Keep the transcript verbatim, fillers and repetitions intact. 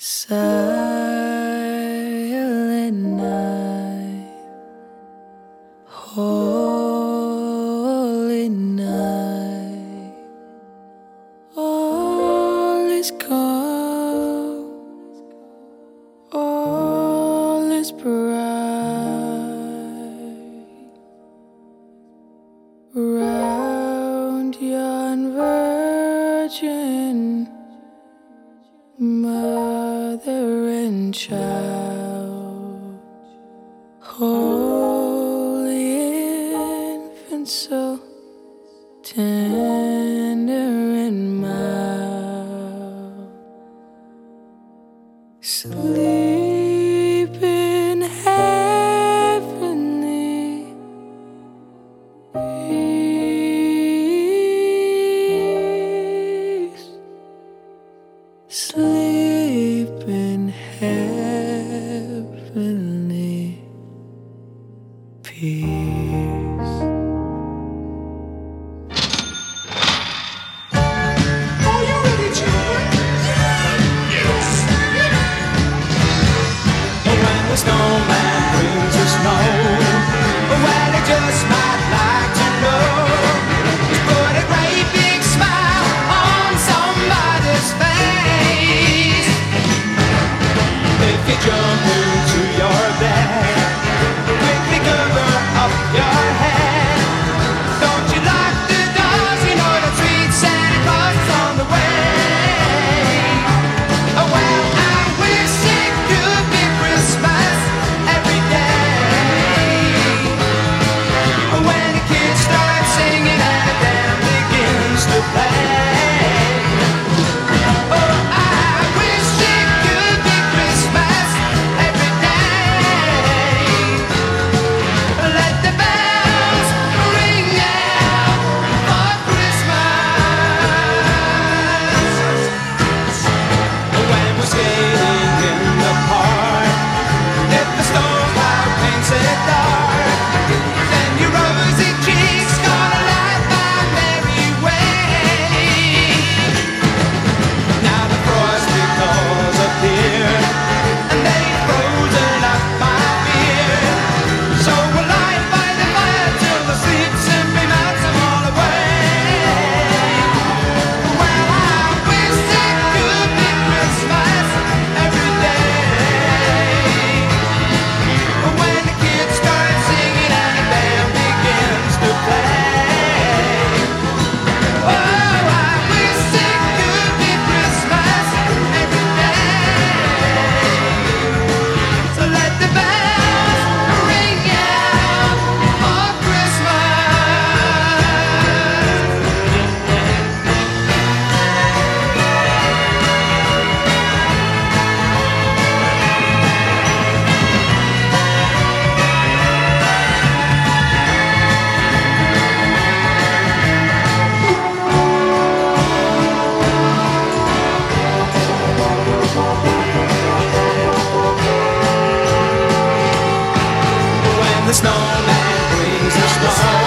Silent night, holy night, all is calm, all is bright, round yon virgin mother and child, holy infant, so tender and mild, sleep in heavenly peace. Sleep in heavenly peace. Are you ready, children? Yes. When the snowman brings the snow, well, he just might like to know. Just put a great big smile on somebody's face. If you jump into your bed, quickly cover up your head. Don't you lock the doors, you know that sweet Santa Claus is on the way. Oh, well, I wish it could be Christmas every day. When the kids start singing and the band begins to play. Oh, I wish it could be Christmas every day. Let the bells ring out for Christmas. When we're skating in the park, if the storm cloud paints it dark, then your rosy cheeks gonna light my merry way. Now the frosty claws appear, and they've frozen up my beer. So we'll lie by the fire till the sleep simply melts them all away. Well, I wish it could be Christmas every day. When the kids start singing and the band begins to play. Oh, I wish it could be Christmas every day. So let the bells ring out for when the snowman brings the snow.